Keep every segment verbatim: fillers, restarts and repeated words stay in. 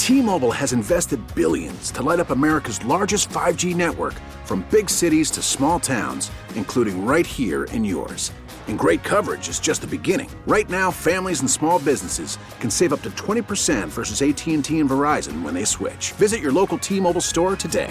T-Mobile has invested billions to light up America's largest five G network, from big cities to small towns, including right here in yours. And great coverage is just the beginning. Right now, families and small businesses can save up to twenty percent versus A T and T and Verizon when they switch. Visit your local T-Mobile store today.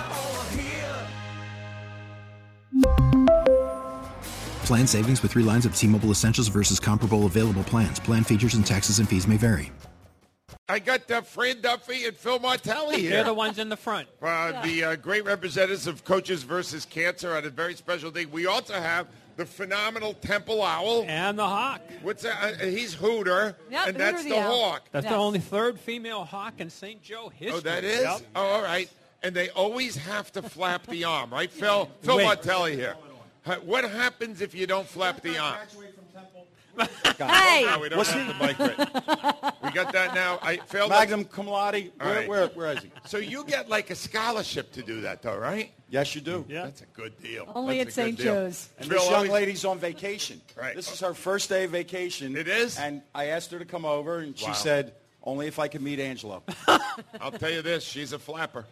Plan savings with three lines of T-Mobile Essentials versus comparable available plans. Plan features and taxes and fees may vary. I got uh, Fran Duffy and Phil Martelli here. They're the ones in the front. Uh, yeah. The uh, great representatives of Coaches versus Cancer on a very special day. We also have the phenomenal Temple Owl. And the Hawk. What's that? Uh, he's Hooter, yep, and Hooter that's the, the Hawk. That's yes. the only third female Hawk in Saint Joe history. Oh, that is? Yep. Oh, all right. And they always have to flap the arm, right, Phil? Phil Wait. Martelli here. What happens if you don't flap the arm? Hey! No, we don't have the mic right. We got that now. I Phil, Magnum cum laude. Where, right. where, where is he? So you get like a scholarship to do that, though, right? Yes, you do. Yeah. That's a good deal. Only That's at a good Saint deal. Joe's. And Phil this young always- lady's on vacation. Right. This is her first day of vacation. It is? And I asked her to come over, and she Wow. said, only if I could meet Angelo. I'll tell you this: she's a flapper.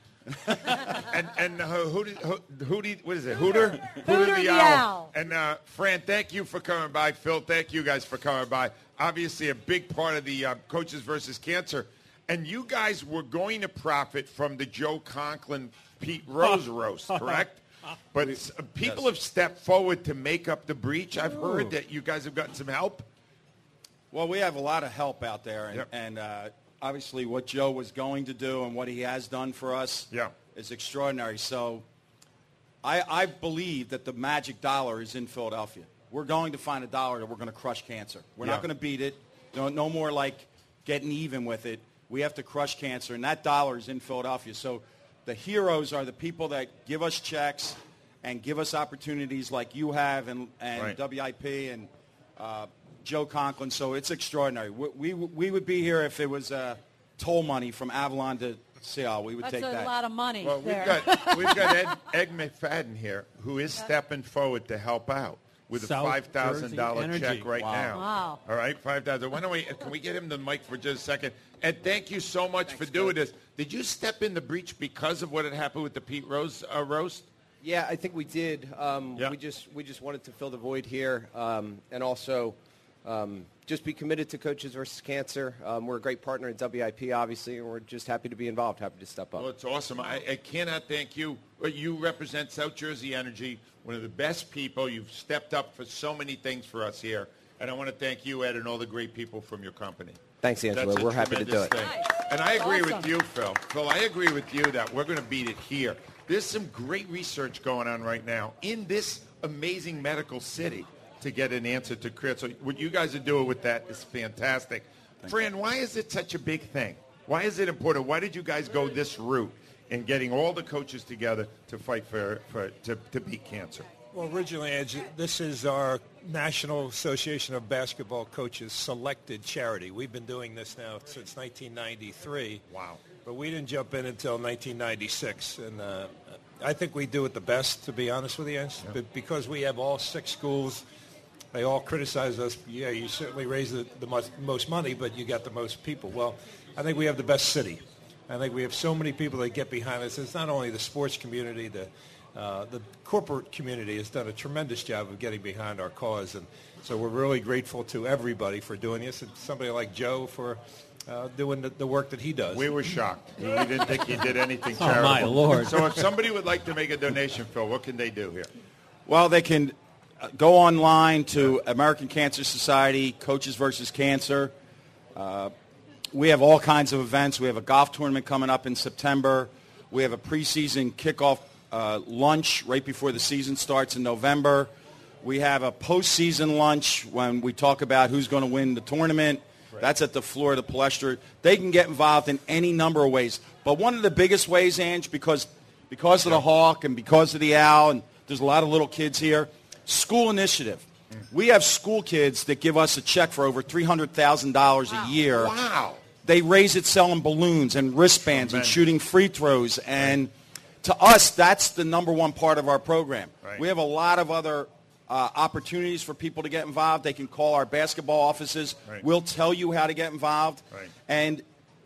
and and uh, who did who, who did what is it? Hooter, Hooter the Owl. And uh, Fran, thank you for coming by. Phil, thank you guys for coming by. Obviously, a big part of the uh, Coaches versus Cancer, and you guys were going to profit from the Joe Conklin Pete Rose roast, correct? But uh, people yes. have stepped forward to make up the breach. I've heard that you guys have gotten some help. Well, we have a lot of help out there, and, Yep. and uh, obviously what Joe was going to do and what he has done for us Yeah. is extraordinary. So I, I believe that the magic dollar is in Philadelphia. We're going to find a dollar that we're going to crush cancer. We're Yeah. not going to beat it. No, no more like getting even with it. We have to crush cancer, and that dollar is in Philadelphia. So the heroes are the people that give us checks and give us opportunities like you have and, and Right. W I P and uh, Joe Conklin. So it's extraordinary. We, we, we would be here if it was uh, toll money from Avalon to Seattle. We would That's take a that. lot of money Well, we've there. got we've got Ed, Ed McFadden here, who is stepping forward to help out with a South five thousand dollar Jersey check Energy. right Wow. now. Wow. All right, five thousand. Why don't we? Can we get him the mic for just a second? Ed, thank you so much for doing this. Did you step in the breach because of what had happened with the Pete Rose uh, roast? Yeah, I think we did. Um, Yeah. We just we just wanted to fill the void here, um, and also um, just be committed to Coaches versus Cancer. Um, we're a great partner at W I P, obviously, and we're just happy to be involved, happy to step up. Well, it's awesome. I, I cannot thank you. Well, You represent South Jersey Energy, one of the best people. You've stepped up for so many things for us here. And I want to thank you, Ed, and all the great people from your company. Thanks, Angelo. That's a We're happy to do it. tremendous thing. Nice. And I agree Awesome. with you, Phil. Phil, I agree with you that we're going to beat it here. There's some great research going on right now in this amazing medical city to get an answer to cancer. So what you guys are doing with that is fantastic. Fran, why is it such a big thing? Why is it important? Why did you guys go this route in getting all the coaches together to fight for, for to, to beat cancer? Well, originally, Edge, this is our National Association of Basketball Coaches selected charity. We've been doing this now since nineteen ninety-three. Wow. But we didn't jump in until nineteen ninety-six. And uh, I think we do it the best, to be honest with you, Edge. But because we have all six schools, they all criticize us. Yeah, you certainly raise the, the most, most money, but you got the most people. Well, I think we have the best city. I think we have so many people that get behind us. It's not only the sports community, the Uh, the corporate community has done a tremendous job of getting behind our cause, and so we're really grateful to everybody for doing this, and somebody like Joe for uh, doing the, the work that he does. We were shocked. We didn't think he did anything Oh, charitable. my Lord. So if somebody would like to make a donation, Phil, what can they do here? Well, they can uh, go online to American Cancer Society, Coaches versus Cancer. Uh, we have all kinds of events. We have a golf tournament coming up in September. We have a preseason kickoff uh, lunch right before the season starts in November. We have a postseason lunch when we talk about who's going to win the tournament. Right. That's at the Florida Palestra. They can get involved in any number of ways. But one of the biggest ways, Ange, because because of the Hawk and because of the Owl, and there's a lot of little kids here, school initiative. Mm. We have school kids that give us a check for over three hundred thousand dollars wow. a year. Wow. They raise it selling balloons and wristbands and shooting free throws. And right. to us, that's the number one part of our program. Right. We have a lot of other uh, opportunities for people to get involved. They can call our basketball offices. Right. We'll tell you how to get involved. Right. And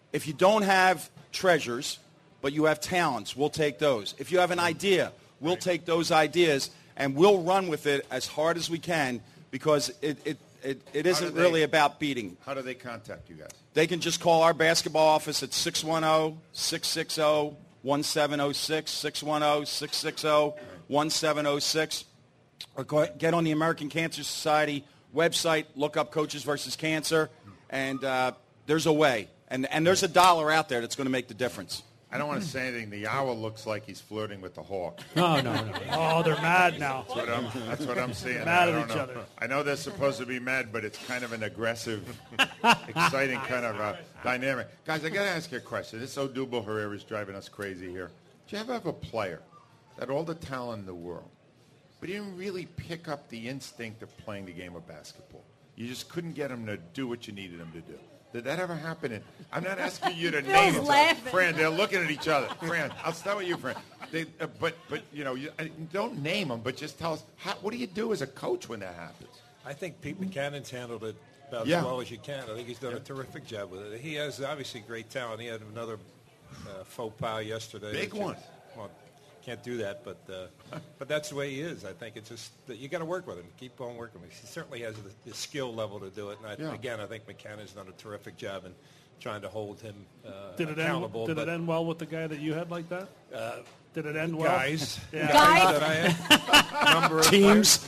if you don't have treasures, but you have talents, we'll take those. If you have an idea, we'll right. take those ideas, and we'll run with it as hard as we can because it, it, it, it isn't they, really about beating. How do they contact you guys? They can just call our basketball office at six one zero, six six zero, one seven zero six, six one zero, six six zero, one seven zero six, or go, get on the American Cancer Society website, look up Coaches versus Cancer, and uh, there's a way. And, and there's a dollar out there that's going to make the difference. I don't want to say anything. The owl looks like he's flirting with the hawk. No, no, no. Oh, they're mad now. That's what I'm, that's what I'm seeing. Mad I at don't each know. other. I know they're supposed to be mad, but it's kind of an aggressive, exciting kind of uh, dynamic. Guys, I got to ask you a question. This Odubel Herrera is driving us crazy here. Do you ever have a player that had all the talent in the world, but he didn't really pick up the instinct of playing the game of basketball? You just couldn't get him to do what you needed him to do. Did that ever happen? In, I'm not asking you to name it. Fran, they're looking at each other. Fran, I'll start with you, Fran. They, uh, but, but you know, you, uh, don't name them, but just tell us, how, what do you do as a coach when that happens? I think Pete Buchanan's handled it about yeah. as well as you can. I think he's done yeah. a terrific job with it. He has obviously great talent. He had another uh, faux pas yesterday. Big one. Is, well, can't do that, but uh, but that's the way he is. I think it's just that you got to work with him. Keep on working with him. He certainly has the, the skill level to do it. And I, yeah. again, I think Buchanan's done a terrific job in trying to hold him uh, did it accountable. End, did but, it end well with the guy that you had like that? Uh, did it end well? Guys, yeah. guys that I had. Number of teams.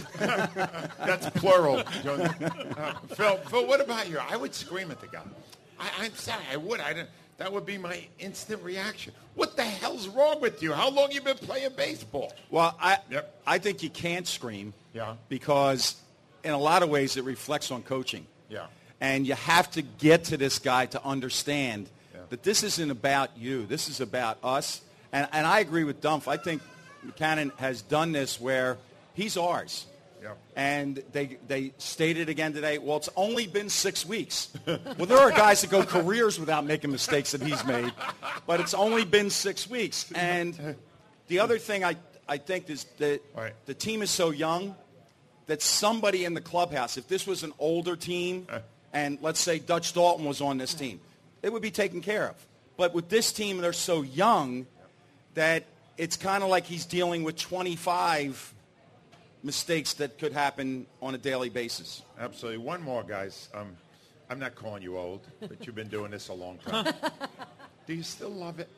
That's plural. Uh, Phil, Phil, what about you? I would scream at the guy. I, I'm sorry, I would. I didn't. That would be my instant reaction. What the hell's wrong with you? How long you been playing baseball? Well, I yep. I think you can't scream yeah. because in a lot of ways it reflects on coaching. Yeah. And you have to get to this guy to understand yeah. that this isn't about you. This is about us. And, and I agree with Dumpf. I think Buchanan has done this where he's ours. Yep. And they they stated again today, well, it's only been six weeks. Well, there are guys that go careers without making mistakes that he's made, but it's only been six weeks. And the other thing I, I think is that right. the team is so young that somebody in the clubhouse, if this was an older team, and let's say Dutch Dalton was on this team, it would be taken care of. But with this team, they're so young that it's kind of like he's dealing with twenty-five mistakes that could happen on a daily basis. Absolutely. One more, guys. Um, I'm not calling you old, but you've been doing this a long time. Do you still love it?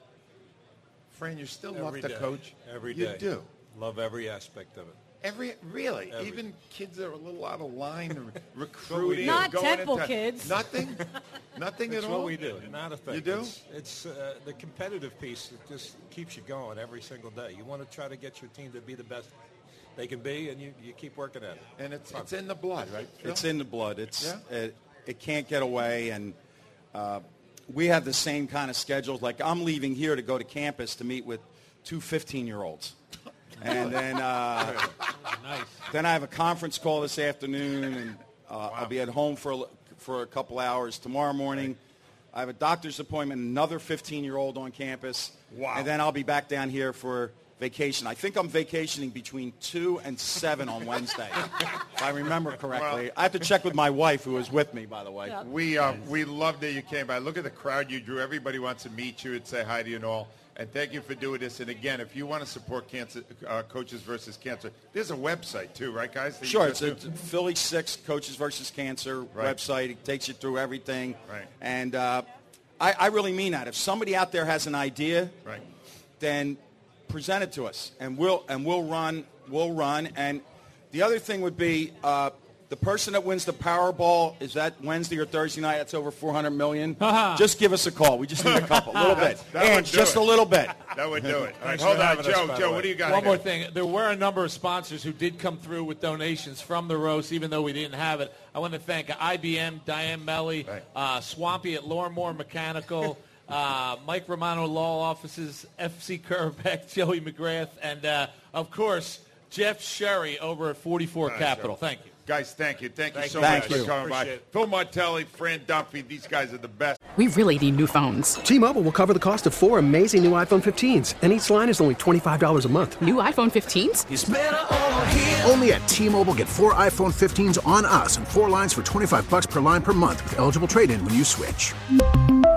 Fran, you still every love the day. coach? Every you day. You do? Love every aspect of it. Every Really? Every. Even kids that are a little out of line, recruiting. Not going Temple into, kids. Nothing? Nothing That's at all? what we do. Not a thing. You do? It's, it's uh, the competitive piece that just keeps you going every single day. You want to try to get your team to be the best they can be, and you, you keep working at it. And it's it's in the blood, right? Phil? It's in the blood. It's yeah? it, it can't get away, and uh, we have the same kind of schedules. Like I'm leaving here to go to campus to meet with two fifteen-year-olds. And then uh, nice. then I have a conference call this afternoon, and uh, wow. I'll be at home for a, for a couple hours tomorrow morning. Right. I have a doctor's appointment, another fifteen-year-old on campus. Wow. And then I'll be back down here for vacation. I think I'm vacationing between two and seven on Wednesday, if I remember correctly. Well, I have to check with my wife, who is with me, by the way. Yeah. We uh, we love that you came by. Look at the crowd you drew. Everybody wants to meet you and say hi to you and all. And thank you for doing this. And again, if you want to support cancer, uh, Coaches versus Cancer, there's a website too, right, guys? That Sure, you it's go a to? Philly six Coaches versus Cancer Right. website. It takes you through everything. Right. And uh, I, I really mean that. If somebody out there has an idea, Right. then present it to us, and we'll and we'll run. We'll run. And the other thing would be uh, the person that wins the Powerball, is that Wednesday or Thursday night? That's over four hundred million dollars. Just give us a call. We just need a couple, a little bit, that and would do just it. a little bit. That would do it. All right, Thanks hold for on, having us, Joe. by the Joe, way. what do you got One here? more thing. There were a number of sponsors who did come through with donations from the roast, even though we didn't have it. I want to thank I B M, Diane Melly, Right. uh, Swampy at Lorimore Mechanical, uh, Mike Romano Law Offices, F C Kerbeck, Joey McGrath, and, uh, of course, Jeff Sherry over at forty-four right, Capital. Joe. Thank you. Guys, thank you. Thank you Thank so you. much Thank for you. coming by. Appreciate it. Phil Martelli, Fran Dumphy, these guys are the best. We really need new phones. T-Mobile will cover the cost of four amazing new iPhone fifteens, and each line is only twenty-five dollars a month. New iPhone fifteens? It's better over here. Only at T-Mobile, get four iPhone fifteens on us and four lines for twenty-five bucks per line per month with eligible trade-in when you switch.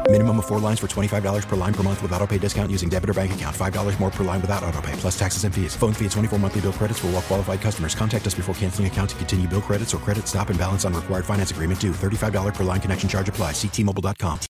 Minimum of four lines for twenty-five dollars per line per month with auto pay discount using debit or bank account. five dollars more per line without auto pay, plus taxes and fees. Phone fee at twenty-four monthly bill credits for well qualified customers. Contact us before canceling account to continue bill credits or credit stop and balance on required finance agreement due. thirty-five dollars per line connection charge applies. See T Mobile dot com.